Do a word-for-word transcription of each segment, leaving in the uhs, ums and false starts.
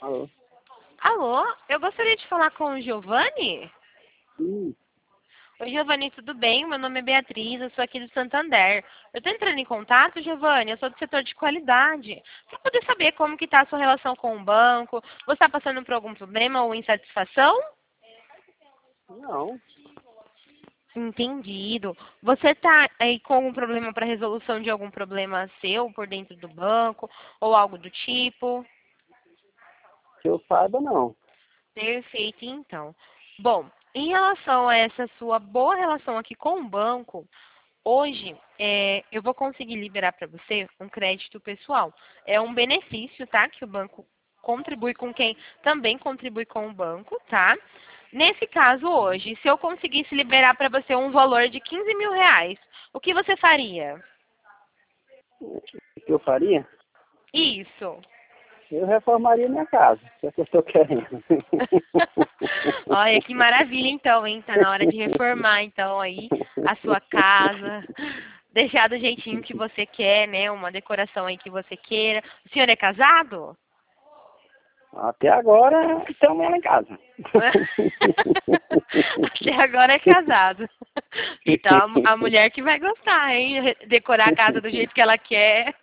Alô? Alô, eu gostaria de falar com o Giovanni. Sim. Oi, Giovanni, tudo bem? Meu nome é Beatriz, eu sou aqui do Santander. Eu estou entrando em contato, Giovanni, eu sou do setor de qualidade. Para poder saber como que está a sua relação com o banco, você está passando por algum problema ou insatisfação? Não. Entendido. Você está aí com algum problema para resolução de algum problema seu por dentro do banco ou algo do tipo? Que eu saiba, não. Perfeito, então. Bom, em relação a essa sua boa relação aqui com o banco, hoje é, eu vou conseguir liberar para você um crédito pessoal. É um benefício, tá? Que o banco contribui com quem também contribui com o banco, tá? Nesse caso hoje, se eu conseguisse liberar para você um valor de quinze mil reais, o que você faria? O que eu faria? Isso. Eu reformaria minha casa, se é o que eu estou querendo. Olha, que maravilha então, hein? Tá na hora de reformar então aí a sua casa, deixar do jeitinho que você quer, né? Uma decoração aí que você queira. O senhor é casado? Até agora, estamos lá em casa. Até agora é casado. Então a, a mulher que vai gostar, hein? Decorar a casa do jeito que ela quer.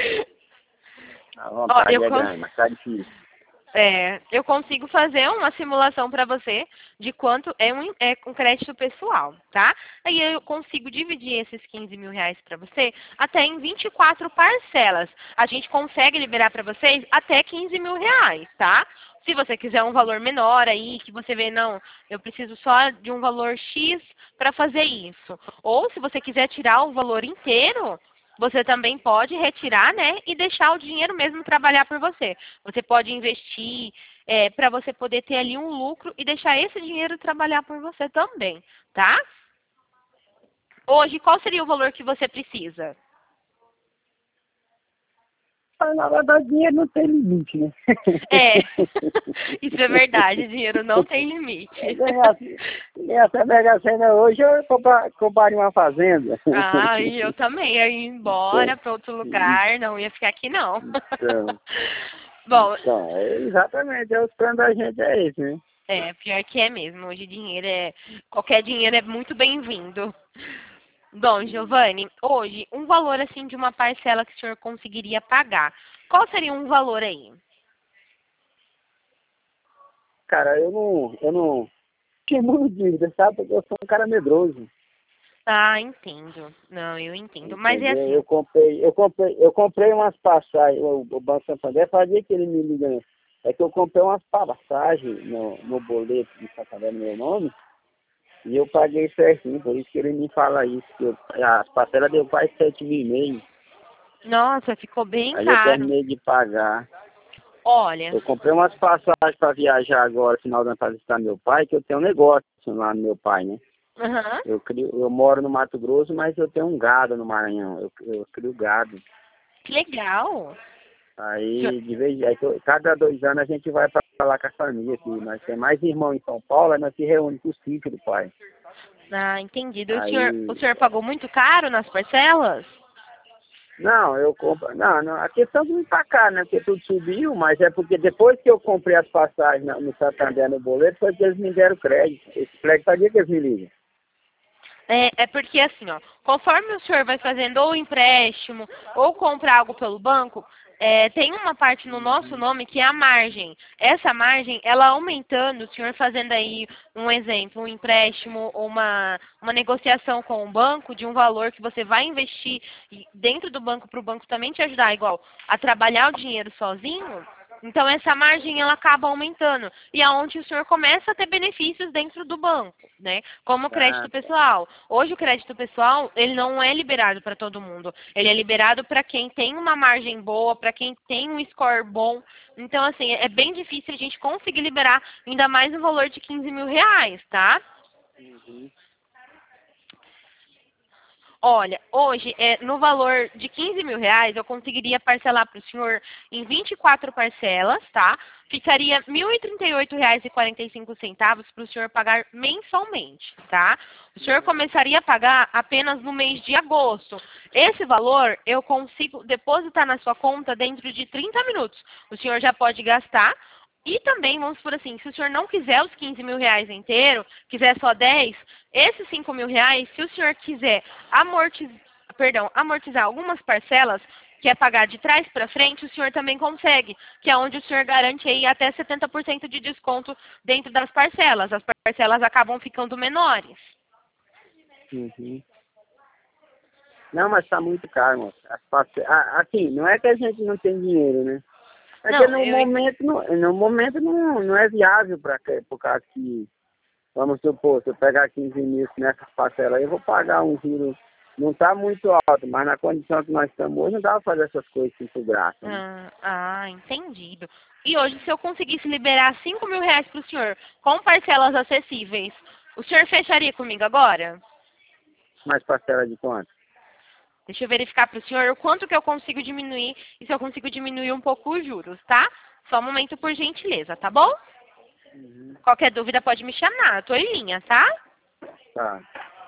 A Ó, vontade eu é cons... grande, mas tá difícil. É, eu consigo fazer uma simulação para você de quanto é um, é um crédito pessoal, tá? Aí eu consigo dividir esses quinze mil reais para você até em vinte e quatro parcelas. A gente consegue liberar para vocês até quinze mil reais, tá? Se você quiser um valor menor aí, que você vê, não, eu preciso só de um valor X para fazer isso. Ou se você quiser tirar o valor inteiro, você também pode retirar, né, e deixar o dinheiro mesmo trabalhar por você. Você pode investir é, para você poder ter ali um lucro e deixar esse dinheiro trabalhar por você também, tá? Hoje, qual seria o valor que você precisa? Mas, na verdade, dinheiro não tem limite, né? É, isso é verdade, dinheiro não tem limite. Ganhasse, ganhasse a Mega Sena hoje, eu compra, compraria uma fazenda. Ah, e eu também ia ir embora para outro lugar, não ia ficar aqui não. Então, Bom, então, é exatamente, é os planos da gente é esse, né? é, pior que é mesmo. Hoje dinheiro é. Qualquer dinheiro é muito bem-vindo. Bom, Giovanni, hoje, um valor assim de uma parcela que o senhor conseguiria pagar. Qual seria um valor aí? Cara, eu não, eu não tinha muito dívida, sabe? Porque eu sou um cara medroso. Ah, entendo. Não, eu entendo. Mas é Entendeu? Eu assim. comprei, eu comprei, eu comprei umas passagens, o, o Banco Santander fazia que ele me liga, né? É que eu comprei umas passagens no, no boleto de Santander no meu nome, e eu paguei certinho, por isso que ele me fala isso, que eu, as parcelas deu quase sete mil e meio. Nossa, ficou bem Aí eu caro. terminei de pagar. Olha. Eu comprei umas passagens para viajar agora, final do ano, para visitar meu pai, que eu tenho um negócio lá no meu pai, né? Aham. Eu, crio, eu moro no Mato Grosso, mas eu tenho um gado no Maranhão. Eu, eu crio gado. Que legal. Aí, de vez aí, to- cada dois anos a gente vai para lá com a família aqui. Nós temos mais irmão em São Paulo, aí nós se reúne com o sítio do pai. Ah, entendido. O senhor, o Aí, senhor pagou muito caro nas parcelas? não, eu compro. Não, não, a questão de não tacar, né? Porque tudo subiu, mas é porque depois que eu comprei as passagens na- no Santander no boleto, foi que eles me deram crédito. Esse crédito fazia que eles me ligam. É, é porque assim, ó, conforme o senhor vai fazendo ou empréstimo ou comprar algo pelo banco, é, tem uma parte no nosso nome que é a margem. Essa margem, ela aumentando, o senhor fazendo aí um exemplo, um empréstimo ou uma, uma negociação com o banco de um valor que você vai investir e dentro do banco para o banco também te ajudar, igual a trabalhar o dinheiro sozinho. Então essa margem ela acaba aumentando e é onde o senhor começa a ter benefícios dentro do banco, né? Como o Ah, crédito tá. pessoal. Hoje o crédito pessoal ele não é liberado para todo mundo. Ele é liberado para quem tem uma margem boa, para quem tem um score bom. Então assim é bem difícil a gente conseguir liberar ainda mais um valor de quinze mil reais, tá? Uhum. Olha, hoje, é, no valor de quinze mil reais, eu conseguiria parcelar para o senhor em vinte e quatro parcelas, tá? Ficaria mil e trinta e oito reais e quarenta e cinco centavos para o senhor pagar mensalmente, tá? O senhor começaria a pagar apenas no mês de agosto. Esse valor eu consigo depositar na sua conta dentro de trinta minutos. O senhor já pode gastar. E também, vamos por assim, se o senhor não quiser os quinze mil reais inteiro, quiser só dez, esses cinco mil reais, se o senhor quiser amortizar, perdão, amortizar algumas parcelas, que é pagar de trás para frente, o senhor também consegue, que é onde o senhor garante aí até setenta por cento de desconto dentro das parcelas. As parcelas acabam ficando menores. Uhum. Não, mas tá muito caro, moço. As parce- ah, assim, não é que a gente não tem dinheiro, né? É que Não, no eu... momento, não, no momento não, não é viável para por causa que, vamos supor, se eu pegar quinze mil nessas parcelas aí, eu vou pagar um juro, não tá muito alto, mas na condição que nós estamos hoje, não dá para fazer essas coisas muito graça, né? Ah, ah, entendido. E hoje, se eu conseguisse liberar cinco mil reais para o senhor com parcelas acessíveis, o senhor fecharia comigo agora? Mais parcela de quanto? Deixa eu verificar para o senhor o quanto que eu consigo diminuir e se eu consigo diminuir um pouco os juros, tá? Só um momento, por gentileza, tá bom? Uhum. Qualquer dúvida pode me chamar, eu tô em linha, tá? Tá.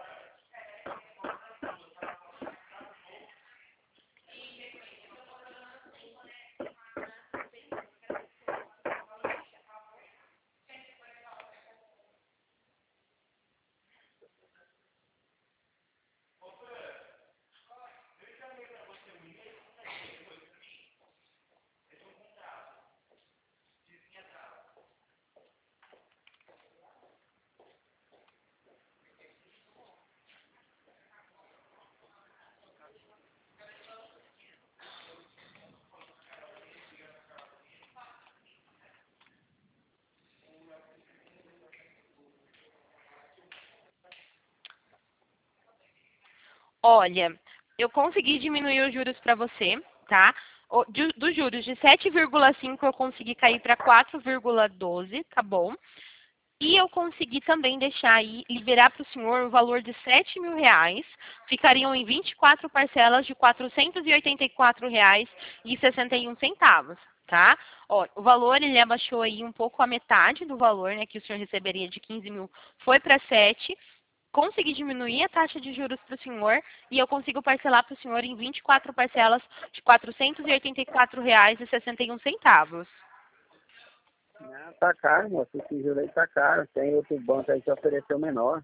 Olha, eu consegui diminuir os juros para você, tá? O- de- Dos juros de sete vírgula cinco eu consegui cair para quatro vírgula doze, tá bom? E eu consegui também deixar aí, liberar para o senhor o valor de sete mil reais. Ficariam em vinte e quatro parcelas de quatrocentos e oitenta e quatro reais e sessenta e um centavos, tá? Ó, o valor, ele abaixou aí um pouco a metade do valor, né, que o senhor receberia de quinze mil, foi para sete. Consegui diminuir a taxa de juros para o senhor e eu consigo parcelar para o senhor em vinte e quatro parcelas de quatrocentos e oitenta e quatro reais e sessenta e um centavos. Não, tá caro, moço. Esse juro aí tá caro. Tem outro banco aí que ofereceu menor.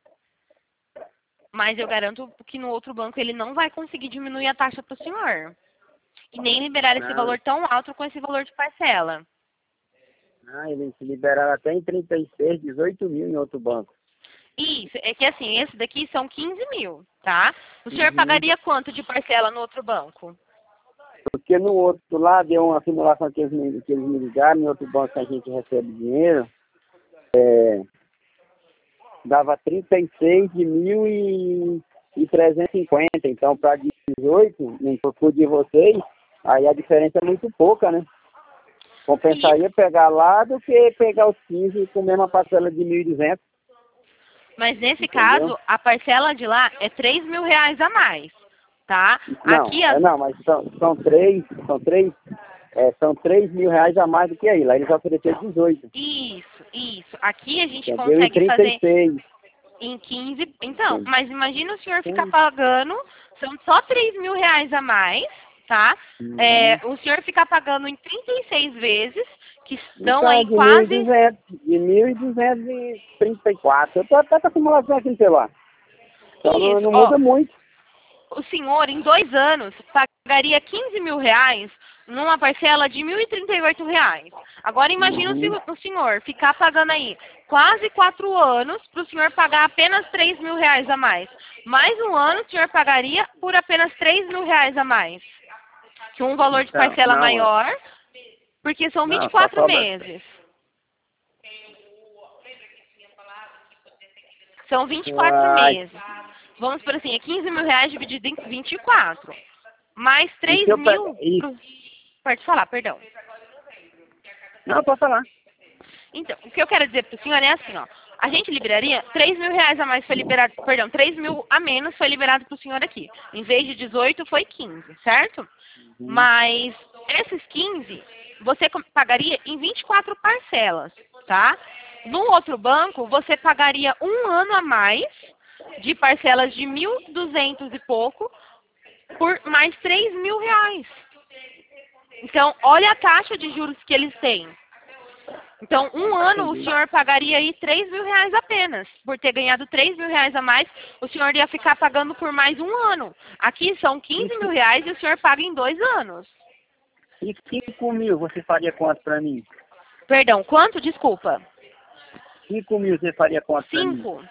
Mas eu garanto que no outro banco ele não vai conseguir diminuir a taxa para o senhor. E nem liberar esse Não, valor tão alto com esse valor de parcela. não, eles liberaram até em trinta e seis, dezoito mil em outro banco. Isso, é que assim, esse daqui são quinze mil, tá? O senhor Uhum. pagaria quanto de parcela no outro banco? Porque no outro lá deu uma simulação que eles, me, que eles me ligaram, em outro banco que a gente recebe dinheiro, é, dava trinta e seis de mil e trezentos e cinquenta. Então, para dezoito, nem por de vocês, aí a diferença é muito pouca, né? Compensaria pegar lá do que pegar os quinze com a mesma parcela de mil e duzentos. Mas nesse Entendeu? caso, a parcela de lá é três mil reais a mais, tá? Não, Aqui é, as... não, mas são, são três, são três, é, são três mil reais a mais do que aí. Lá eles ofereceram dezoito. Isso, isso. Aqui a gente Entendeu? Em consegue trinta e fazer seis. em quinze. Então, Sim. mas imagina o senhor ficar Sim. pagando, são só três mil reais a mais, tá? É, Uhum. o senhor ficar pagando em trinta e seis vezes, que dão Então, aí de mil e quase. duzentos, de mil e duzentos e trinta e quatro. Eu tô até com a simulação aqui no celular. Então não, Isso, não ó. muda muito. O senhor, em dois anos, pagaria quinze mil reais numa parcela de mil e trinta e oito reais. Agora imagine o Uhum. sen- o senhor ficar pagando aí quase quatro anos para o senhor pagar apenas três mil reais a mais. Mais um ano o senhor pagaria por apenas três mil reais a mais. Que um valor de Então, parcela não, é. maior, porque são vinte e Não, só quatro sobra. meses. São vinte e quatro Uai. meses. Vamos por assim, é quinze mil reais dividido em vinte e quatro. Mais E três se eu pegar. mil. Isso. pro- Pode falar, perdão. Não, pode falar. Então, o que eu quero dizer para o senhor é assim, ó. A gente liberaria três mil reais a mais foi liberado, perdão, três mil a menos foi liberado para o senhor aqui. Em vez de dezoito, foi quinze, certo? Uhum. Mas esses quinze, você com- pagaria em vinte e quatro parcelas, tá? No outro banco, você pagaria um ano a mais de parcelas de mil e duzentos e pouco por mais três mil reais. Então, olha a taxa de juros que eles têm. Então, um ano o Entendi. senhor pagaria aí três mil reais apenas. Por ter ganhado três mil reais a mais, o senhor ia ficar pagando por mais um ano. Aqui são quinze mil reais e o senhor paga em dois anos. E cinco mil você faria quanto para mim? Perdão, quanto? Desculpa. Cinco mil você faria quanto para mim? Cinco.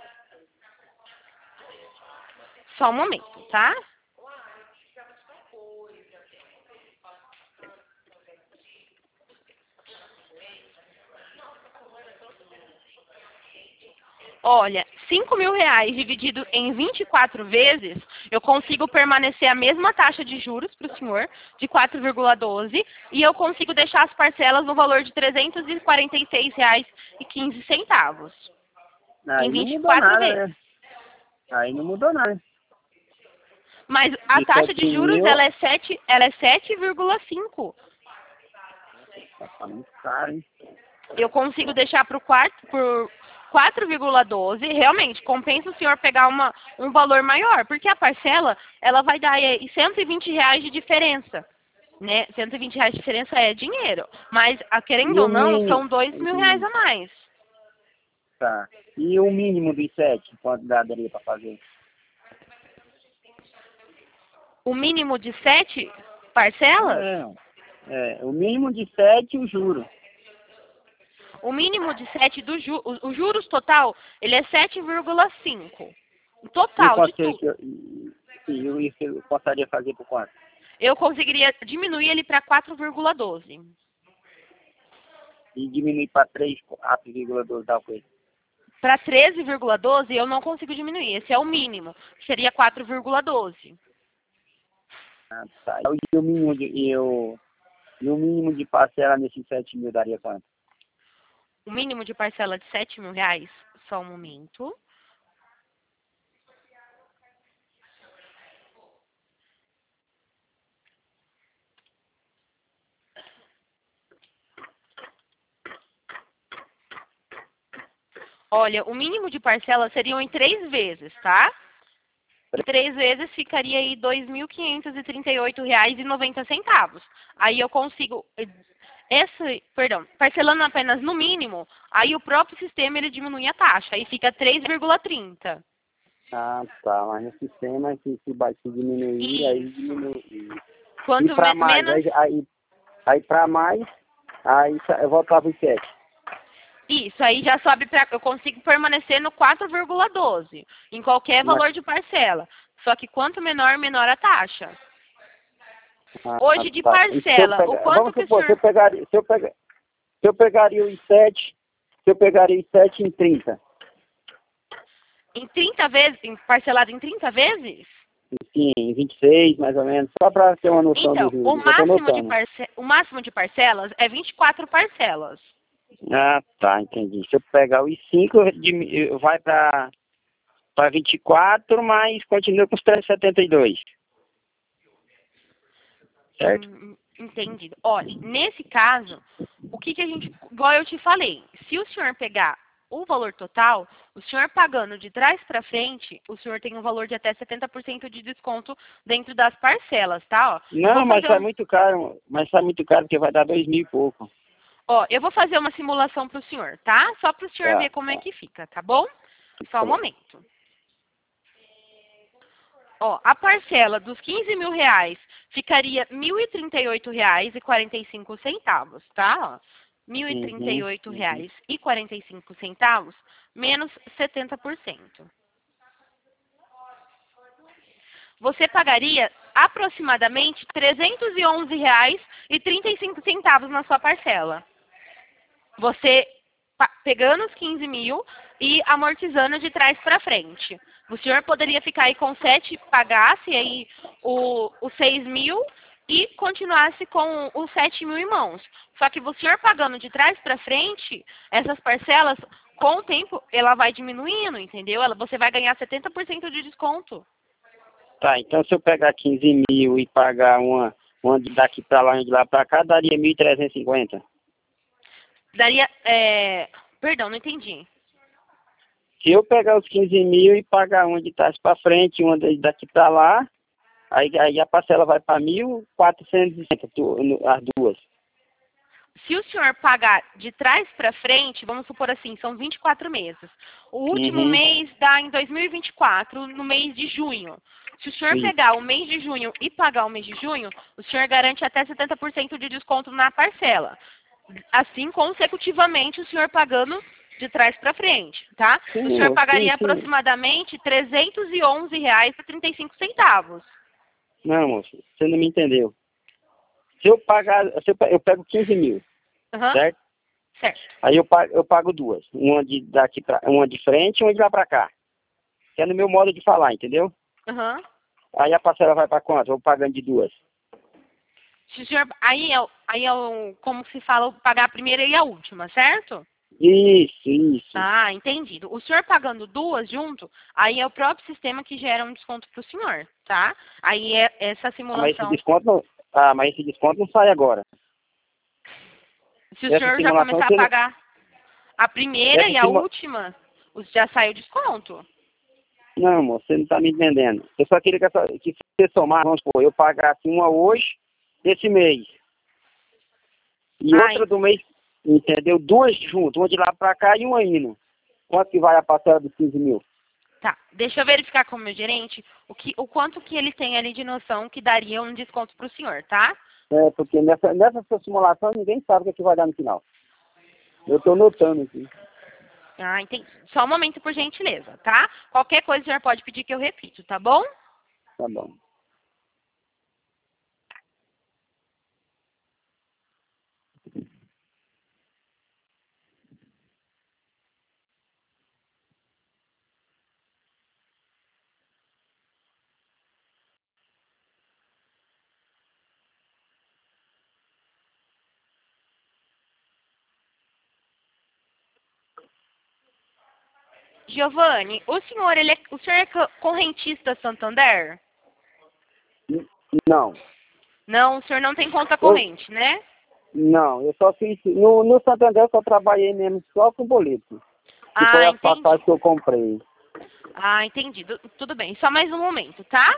Só um momento, tá? Olha, cinco mil reais dividido em vinte e quatro vezes, eu consigo permanecer a mesma taxa de juros para o senhor, de quatro vírgula doze, e eu consigo deixar as parcelas no valor de trezentos e quarenta e seis reais e quinze centavos. Aí Em não vinte e mudou quatro nada, vezes. né? Aí não mudou nada. Mas a De taxa sete de juros, mil, ela é sete, ela é sete vírgula cinco. tá muito caro, hein? Eu consigo deixar pro quarto, por quatro vírgula doze, realmente, compensa o senhor pegar uma, um valor maior, porque a parcela, ela vai dar aí cento e vinte reais de diferença, né? cento e vinte reais de diferença é dinheiro, mas, a, querendo E ou o não, mínimo? são dois mil reais a mais. Tá. E o mínimo dos sete, quanto daria para fazer? O mínimo de sete parcelas? Não. É, o mínimo de sete o juro. O mínimo de sete do ju, o, o juros total, ele é sete vírgula cinco. O E total de quanto tudo. que eu, e, e eu, isso eu poderia fazer por quanto? Eu conseguiria diminuir ele para quatro vírgula doze. E diminuir para três, quatro vírgula doze dá o quê? Para treze vírgula doze eu não consigo diminuir. Esse é o mínimo, que seria quatro vírgula doze. Ah, tá. E o mínimo de, e o, e o mínimo de parcela nesses sete mil daria quanto? O mínimo de parcela de sete mil reais, só um momento. Olha, o mínimo de parcela seriam em três vezes, tá? Em três vezes ficaria aí dois mil quinhentos e trinta e oito reais e noventa centavos. Aí eu consigo, esse, perdão, parcelando apenas no mínimo, aí o próprio sistema ele diminui a taxa, aí fica três vírgula trinta. Ah, tá. Mas no sistema, se, se, vai- se diminuir, aí Isso. diminui. E Quanto para me mais, menos... aí, aí, aí para mais, aí sa- eu voltava os sete. Isso, aí já sobe para... Eu consigo permanecer no quatro vírgula doze, em qualquer Mas, valor de parcela. Só que quanto menor, menor a taxa. ah, Hoje, de tá. E se eu parcela, o pegar, quanto vamos que o supor, se eu senhor... pegaria, se eu pegar, se eu pegaria os sete, se eu pegaria os sete em trinta, Em trinta vezes, em- parcelado em trinta vezes? sim, em vinte e seis, mais ou menos, só para ter uma noção dos Então, o juros. Eu estou máximo, de notando. parce... o máximo de parcelas é vinte e quatro parcelas. Ah, tá, entendi. Se eu pegar os cinco, vai para para vinte e quatro, mas continua com os trezentos e setenta e dois. Certo? Hum, entendido. Olha, nesse caso, o que, que a gente... Igual eu te falei, se o senhor pegar o valor total, o senhor pagando de trás para frente, o senhor tem um valor de até setenta por cento de desconto dentro das parcelas, tá? Ó, eu vou Não, mas fazer sai um... muito caro, mas sai muito caro porque vai dar dois mil e pouco. Ó, eu vou fazer uma simulação para o senhor, tá? Só para o senhor Tá, ver como é tá. que fica, tá bom? Só um Falou. momento. Ó, a parcela dos quinze mil reais ficaria mil e trinta e oito reais e quarenta e cinco centavos, tá? Ó, mil e trinta e Uhum, oito uhum. reais e quarenta e cinco centavos menos setenta por cento. Você pagaria aproximadamente trezentos e onze reais e trinta e cinco centavos na sua parcela. Você pegando os quinze mil e amortizando de trás para frente. O senhor poderia ficar aí com sete, pagasse aí o, os seis mil e continuasse com os sete mil em mãos. Só que o senhor pagando de trás para frente, essas parcelas, com o tempo, ela vai diminuindo, entendeu? Ela, você vai ganhar setenta por cento de desconto. Tá, então se eu pegar quinze mil e pagar uma, uma de daqui para lá e de lá para cá, daria mil trezentos e cinquenta. Daria, é... Perdão, não entendi. Se eu pegar os quinze mil e pagar uma de trás para frente, uma de daqui para lá, aí, aí a parcela vai para mil quatrocentos e cinquenta, as duas. se o senhor pagar de trás para frente, vamos supor assim, são vinte e quatro meses. O último Uhum. mês dá em dois mil e vinte e quatro, no mês de junho. Se o senhor Sim. pegar o mês de junho e pagar o mês de junho, o senhor garante até setenta por cento de desconto na parcela. Assim, consecutivamente, o senhor pagando de trás para frente, tá? Sim, O senhor moço. pagaria Sim, sim. aproximadamente trezentos e onze reais e trinta e cinco centavos. Não, moço, você não me entendeu. Se eu pagar, se eu, pe- eu pego quinze mil, Aham, certo? certo. Aí eu pago, eu pago duas. Uma de daqui pra, uma de frente e uma de lá pra cá. Que é no meu modo de falar, entendeu? Aham. Aí a parcela vai pra quanto? Eu vou pagando de duas. Se o senhor, aí é, o- aí é o, como se fala, o pagar a primeira e a última, certo? Isso, isso. Ah, entendido. O senhor pagando duas junto, aí é o próprio sistema que gera um desconto para o senhor, tá? Aí é essa Ah, mas esse simulação. desconto não. Ah, mas esse desconto não sai agora. Se o Essa senhor já simulação começar a você não. pagar a primeira Essa e a sima... última, os- já sai o desconto. Não, moço, você não tá me entendendo. Eu só queria que, essa, que você somar, vamos supor, eu pagasse uma hoje, esse mês. E Ah, outra en- do mês, entendeu? Duas juntas, uma de lá pra cá e uma indo. Quanto que vai a parcela dos quinze mil? tá. Deixa eu verificar com o meu gerente o, que, o quanto que ele tem ali de noção que daria um desconto para o senhor, tá? É, porque nessa, nessa sua simulação ninguém sabe o que, é que vai dar no final. Eu tô notando aqui. Ah, entendi. Só um momento, por gentileza, tá? Qualquer coisa o senhor pode pedir que eu repito, tá bom? Tá bom. Giovanni, o senhor, ele é, o senhor é co- correntista Santander? N- Não. Não, o senhor não tem conta Eu, corrente, né? não, eu só fiz. No, no Santander eu só trabalhei mesmo só com boleto. Que foi Ah, as entendi. passagens que eu comprei. Ah, entendi. Du- Tudo bem. Só mais um momento, tá?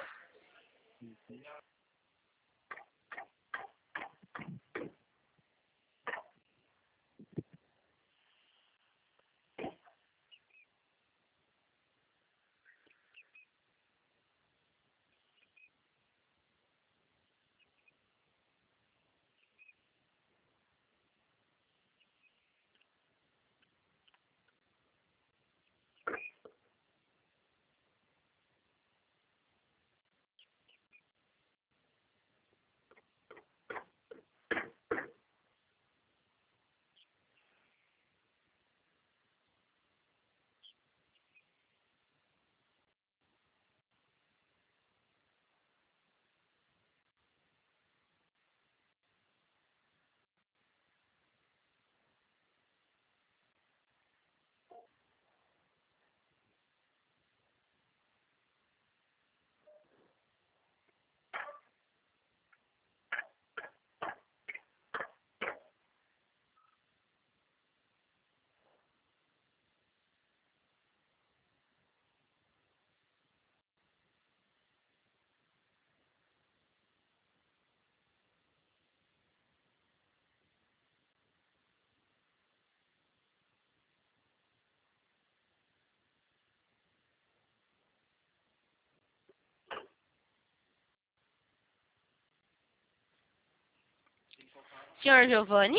Senhor Giovanni?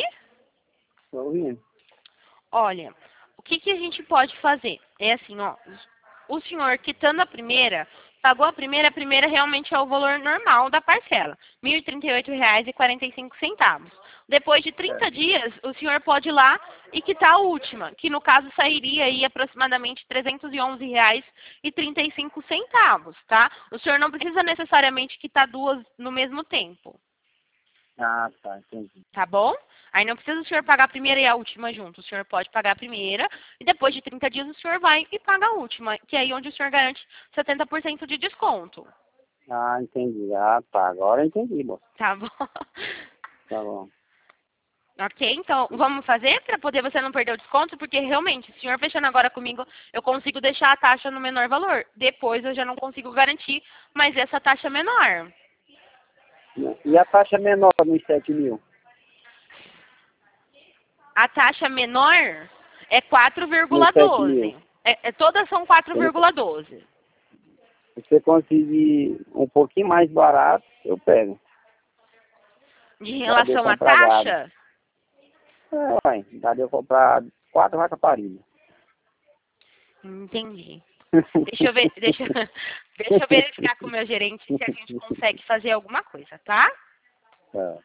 Tô ouvindo. Olha, o que, que a gente pode fazer? É assim, ó. O senhor quitando a primeira, pagou a primeira, a primeira realmente é o valor normal da parcela, mil e trinta e oito reais e quarenta e cinco centavos. Depois de trinta dias, o senhor pode ir lá e quitar a última, que no caso sairia aí aproximadamente trezentos e onze reais e trinta e cinco centavos, tá? O senhor não precisa necessariamente quitar duas no mesmo tempo. Ah, tá, entendi. Tá bom? Aí não precisa o senhor pagar a primeira e a última junto. O senhor pode pagar a primeira e depois de trinta dias o senhor vai e paga a última, que é aí onde o senhor garante setenta por cento de desconto. Ah, entendi. Ah, tá. Agora eu entendi, moço. Tá bom? Tá bom. Ok, então vamos fazer para poder você não perder o desconto, porque realmente, o senhor fechando agora comigo, eu consigo deixar a taxa no menor valor. Depois eu já não consigo garantir, mas essa taxa é menor. E a taxa menor nos sete mil? A taxa menor é quatro vírgula doze. É, é, todas são quatro vírgula doze. Se você conseguir um pouquinho mais barato, eu pego. De relação à taxa? É, ué, dá de eu comprar quatro vacas paridas. Entendi. Deixa eu ver, deixa, deixa eu verificar com o meu gerente se a gente consegue fazer alguma coisa, tá? É.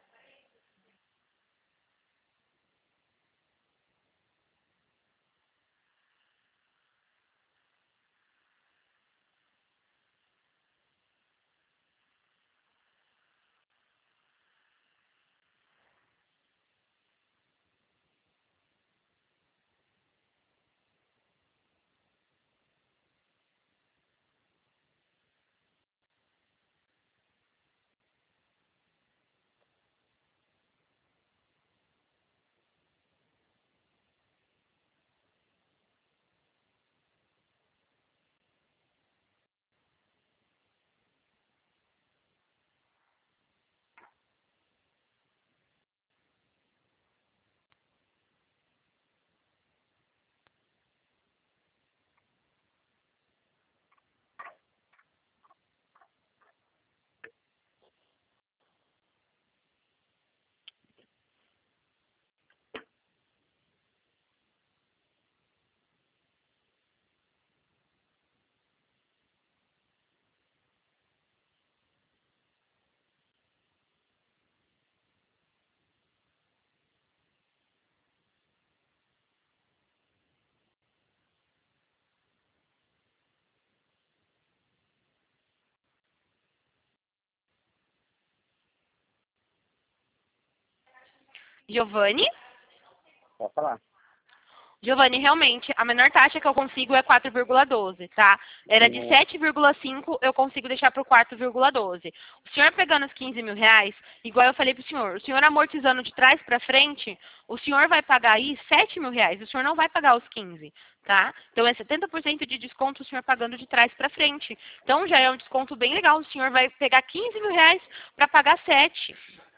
Giovanni? Pode falar. Giovanni, realmente, a menor taxa que eu consigo é quatro vírgula doze, tá? Era de sete vírgula cinco, eu consigo deixar para o quatro vírgula doze. O senhor pegando os quinze mil reais, igual eu falei para o senhor, o senhor amortizando de trás para frente, o senhor vai pagar aí sete mil reais, o senhor não vai pagar os quinze, tá? Então é setenta por cento de desconto o senhor pagando de trás para frente. Então já é um desconto bem legal, o senhor vai pegar quinze mil reais para pagar sete.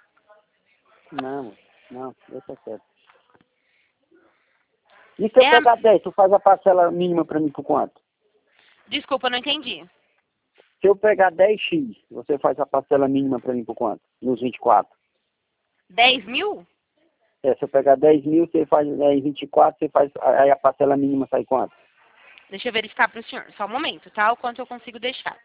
Não, não, deixa quieto. E se eu É, pegar dez, tu faz a parcela mínima pra mim por quanto? desculpa, não entendi. Se eu pegar dez x, você faz a parcela mínima pra mim por quanto? Nos vinte e quatro. dez mil? É, se eu pegar dez mil, você faz é, em vinte e quatro, você faz, aí a parcela mínima sai quanto? Deixa eu verificar para o senhor, só um momento, tá? O quanto eu consigo deixar.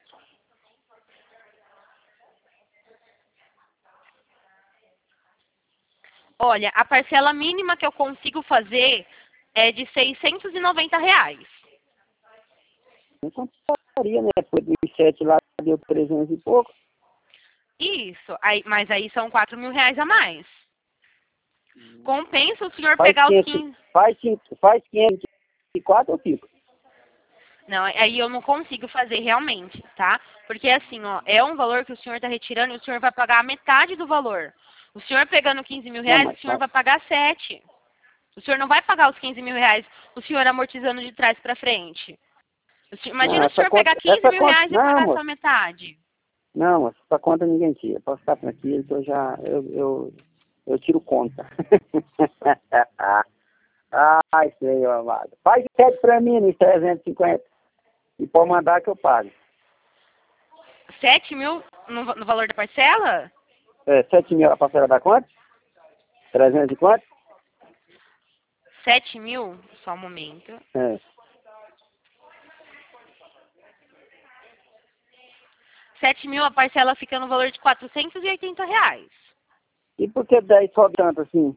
Olha, a parcela mínima que eu consigo fazer é de seiscentos e noventa reais. Não compraria, né? Foi dos sete lá, deu trezentos e pouco. Isso, aí, mas aí são quatro mil reais a mais. Compensa o senhor Faz pegar os quinhentos, quinze... faz, faz quinhentos e quatro eu fico. Não, aí eu não consigo fazer realmente, tá? Porque assim, ó, é um valor que o senhor está retirando e o senhor vai pagar a metade do valor. O senhor pegando quinze mil Não, reais, mas, o senhor vai pagar sete. O senhor não vai pagar os quinze mil reais, o senhor amortizando de trás para frente. O senhor, imagina não, o senhor essa conta, pegar quinze essa mil conta, reais e não, pagar só moço. metade. Não, essa conta ninguém tira. Posso ficar tranquilo que eu já, eu, eu, eu tiro conta. Ai, Senhor amado. Faz sete pra mim nos trezentos e cinquenta. E pode mandar que eu pago. sete mil no, no valor da parcela? É, sete mil a parcela da conta? trezentos e quanto? sete mil? Só um momento. É. sete mil, a parcela fica no valor de quatrocentos e oitenta reais. E por que dez só tanto assim?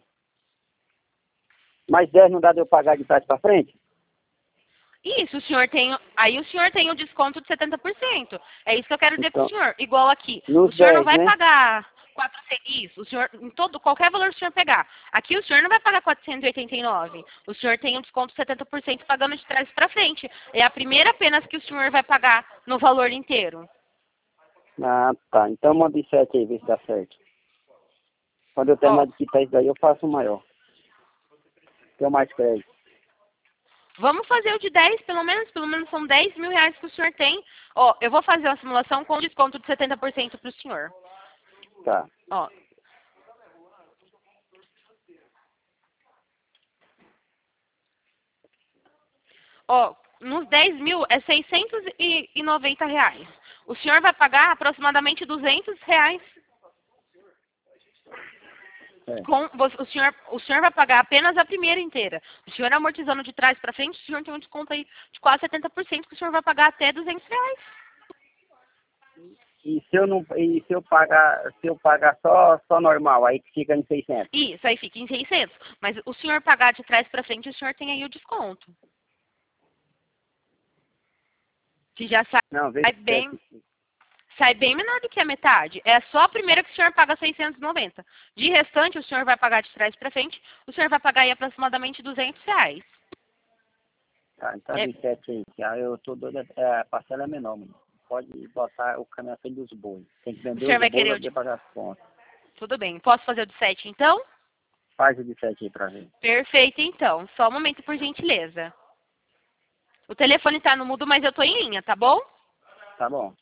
Mais dez não dá de eu pagar de trás pra frente? Isso, o senhor tem. Aí o senhor tem o desconto de setenta por cento. É isso que eu quero dizer para o Então, senhor. Igual aqui. O nos senhor não dez, vai né? pagar quatrocentos. Isso, o senhor, em todo, qualquer valor que o senhor pegar. Aqui o senhor não vai pagar quatrocentos e oitenta e nove. O senhor tem um desconto de setenta por cento pagando de trás para frente. É a primeira apenas que o senhor vai pagar no valor inteiro. Ah, tá. Então manda de sete aí, ver se dá certo. Quando eu Ó, terminar de quitar isso daí, eu faço o maior. Tem mais crédito. vamos fazer o de dez, pelo menos, pelo menos são dez mil reais que o senhor tem. Ó, eu vou fazer uma simulação com desconto de setenta por cento para o senhor. Tá. Ó, Ó, nos dez mil é seiscentos e noventa reais. O senhor vai pagar aproximadamente duzentos reais. É. Com, o, senhor, o senhor vai pagar apenas a primeira inteira. O senhor amortizando de trás para frente, o senhor tem um desconto aí de quase setenta por cento, que o senhor vai pagar até duzentos reais. E se eu não, e se eu pagar, se eu pagar só, só normal, aí fica em seiscentos. Isso, aí fica em seiscentos. Mas o senhor pagar de trás para frente, o senhor tem aí o desconto. Que já sai Não, vê se bem, sai bem menor do que a metade. É só a primeira que o senhor paga seiscentos e noventa. De restante, o senhor vai pagar de trás para frente, o senhor vai pagar aí aproximadamente duzentos reais. Tá, então É, de sete aí, que aí eu tô doido, é, a parcela é menor, mano. Pode botar o caminhão à frente dos bois. Tem que o vender senhor os vai bois querer pra o de... poder pagar as contas. Tudo bem. Posso fazer o de sete, então? Faz o de sete aí pra ver. Perfeito, então. Só um momento, por gentileza. O telefone tá no mudo, mas eu tô em linha, tá bom? Tá bom.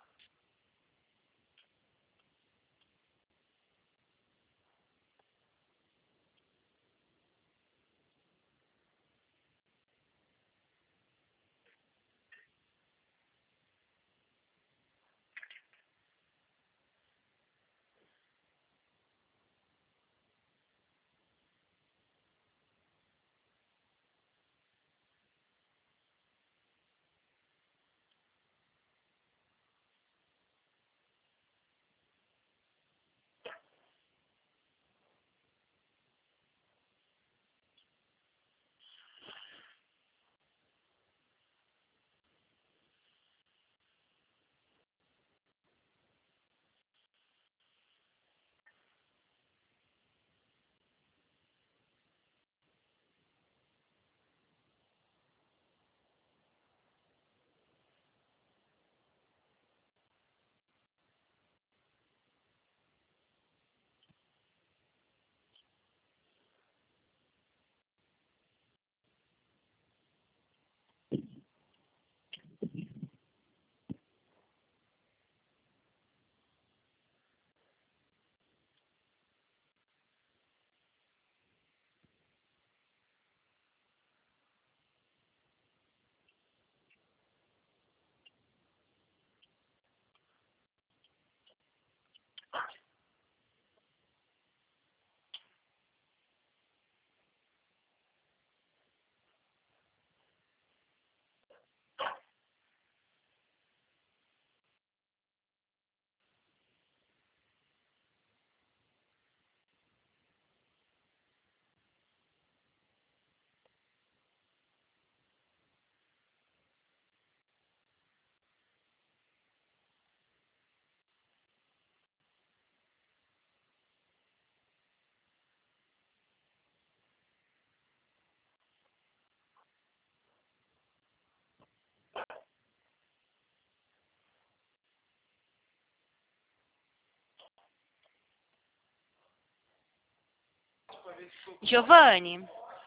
Giovanni,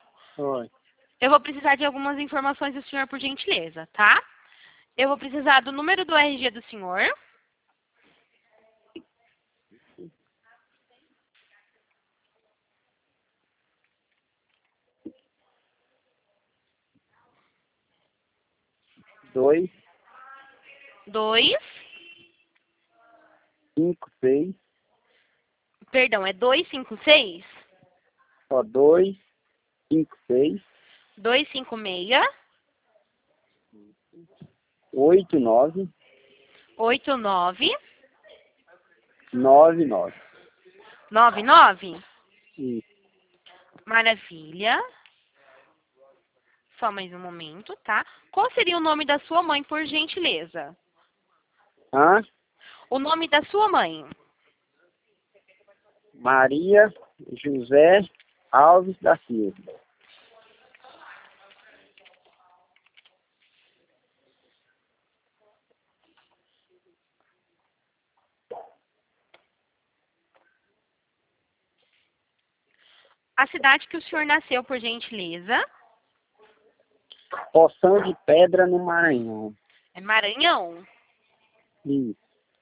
Oi. eu vou precisar de algumas informações do senhor, por gentileza, tá? Eu vou precisar do número do R G do senhor. Dois, Dois. cinco, seis. Perdão, é dois cinco seis? Ó, dois, cinco, seis, dois cinco seis. oito, nove, oito nove. nove, nove. nove nove? Isso. Maravilha. Só mais um momento, tá? Qual seria o nome da sua mãe, por gentileza? Hã? O nome da sua mãe? Maria José Alves da Silva. A cidade que o senhor nasceu, por gentileza? Poção de Pedra no Maranhão. É Maranhão. Isso.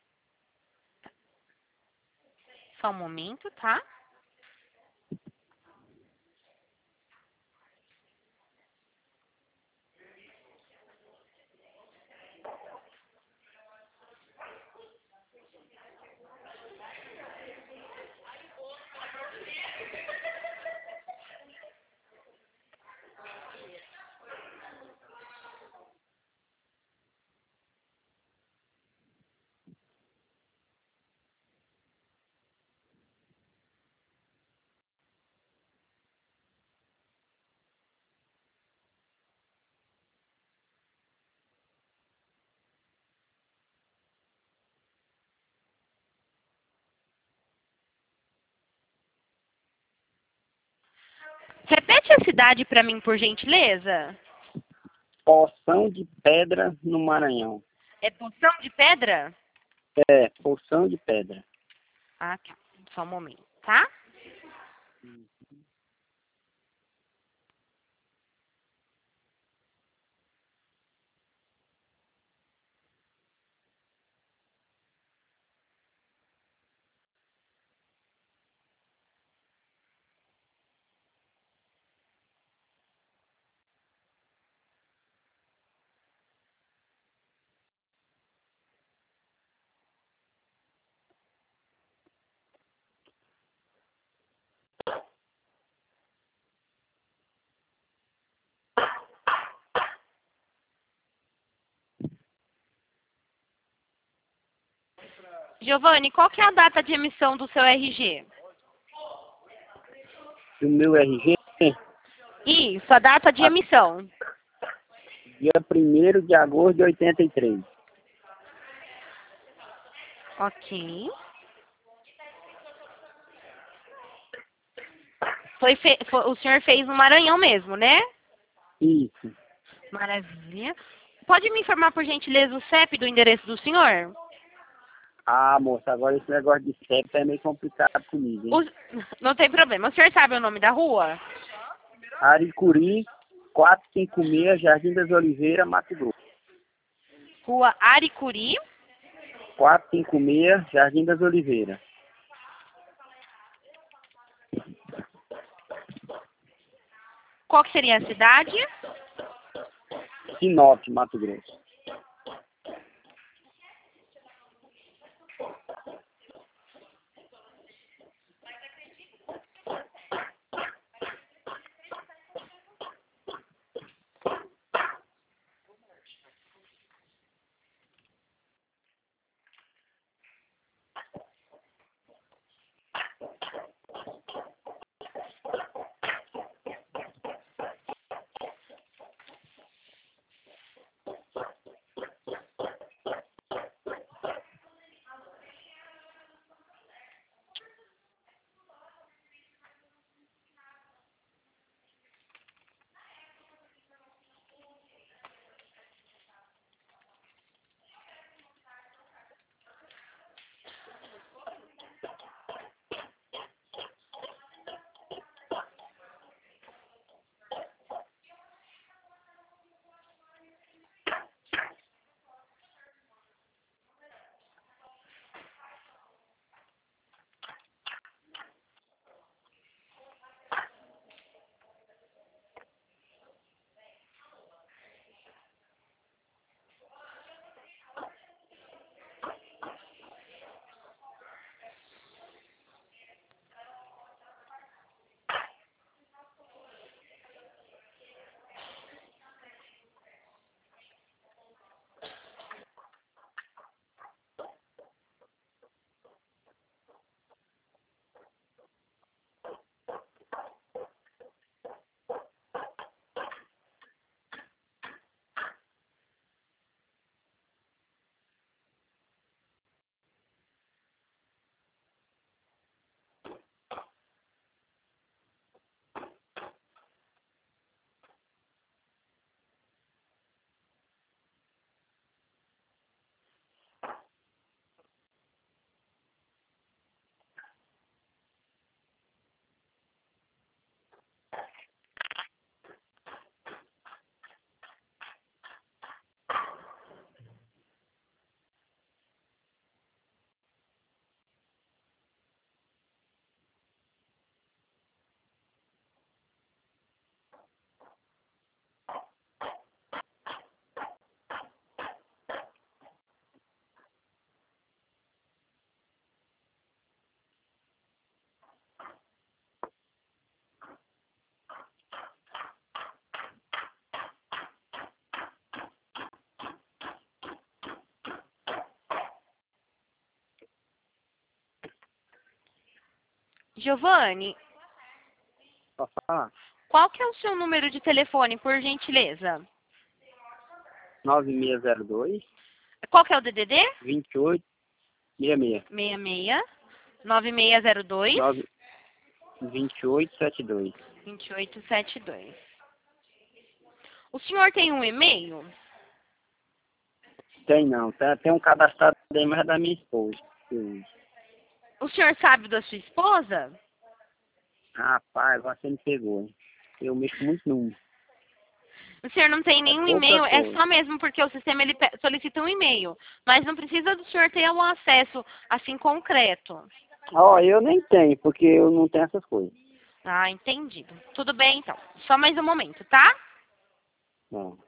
Só um momento, tá? Repete a cidade para mim, por gentileza. Poção de Pedra, no Maranhão. É Poção de Pedra? É, Poção de Pedra. Ah, tá. Só um momento, tá? Giovanni, qual que é a data de emissão do seu R G? O meu R G, Isso, a data de a- emissão. dia primeiro de agosto de oitenta e três. Ok. Foi fe... foi- O senhor fez no Maranhão mesmo, né? Isso. Maravilha. Pode me informar, por gentileza, o C E P do endereço do senhor? Ah, moça, agora esse negócio de C E P é meio complicado comigo, hein? O- Não tem problema. O senhor sabe o nome da rua? Aricuri, quatrocentos e cinquenta e seis, Jardim das Oliveiras, Mato Grosso. Rua Aricuri. quatrocentos e cinquenta e seis, Jardim das Oliveiras. Qual que seria a cidade? Sinop, Mato Grosso. Giovanni, Pode falar? qual que é o seu número de telefone, por gentileza? nove seis zero dois, Qual que é o D D D? dois oito seis seis. seis seis nove seis zero dois nove, vinte e oito setenta e dois. vinte e oito setenta e dois. O senhor tem um e-mail? Tem não, tem, tem um cadastrado aí, mas é da minha esposa. que eu uso. O senhor sabe da sua esposa? Rapaz, agora você me pegou, hein? Eu mexo muito número. O senhor não tem É nenhum pouca e-mail, é coisa. só mesmo porque o sistema ele pe- solicita um e-mail. Mas não precisa do senhor ter um acesso assim concreto. Ó, eu nem tenho, porque eu não tenho essas coisas. Ah, entendido. Tudo bem então. Só mais um momento, tá? Não.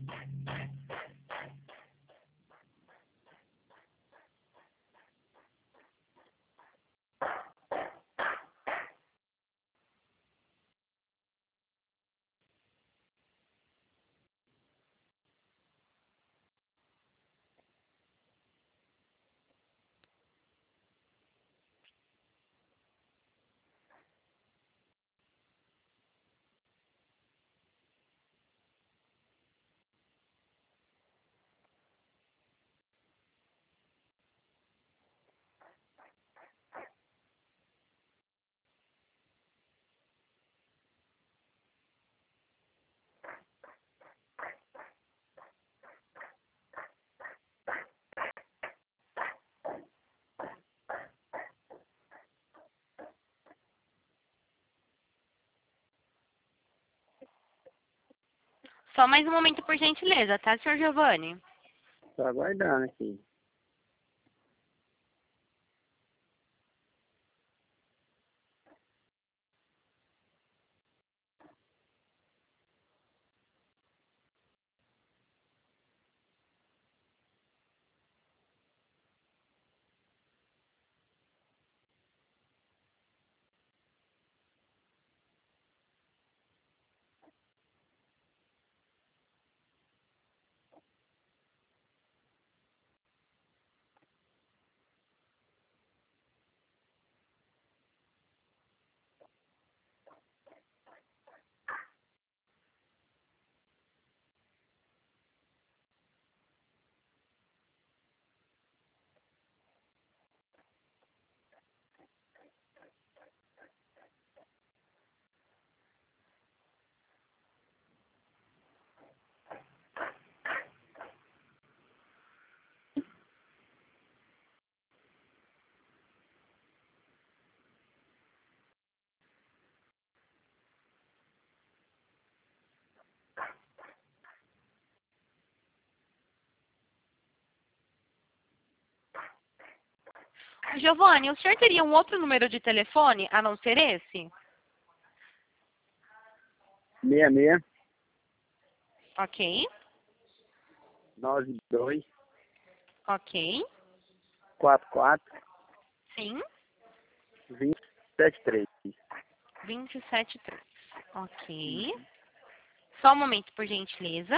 Só mais um momento, por gentileza, tá, senhor Giovanni? Tô aguardando aqui. Giovanni, o senhor teria um outro número de telefone a não ser esse? seis seis Ok, nove dois ok, quatro quatro sim, dois sete três. vinte e sete três. Ok. Só um momento, por gentileza.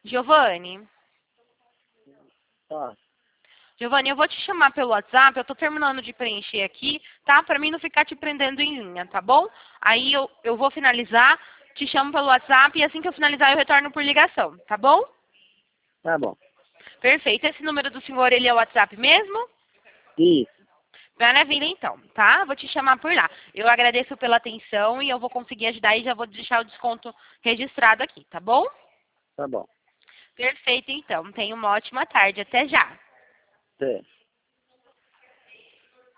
Giovanni. Tá, Giovanni, eu vou te chamar pelo WhatsApp, eu tô terminando de preencher aqui, tá? Pra mim não ficar te prendendo em linha, tá bom? Aí eu, eu vou finalizar, te chamo pelo WhatsApp e assim que eu finalizar eu retorno por ligação, tá bom? tá bom. Perfeito. Esse número do senhor, ele é o WhatsApp mesmo? Isso, Maravilha, então, tá? Vou te chamar por lá. Eu agradeço pela atenção e eu vou conseguir ajudar e já vou deixar o desconto registrado aqui, tá bom? tá bom. Perfeito, então. Tenha uma ótima tarde. Até já. Certo.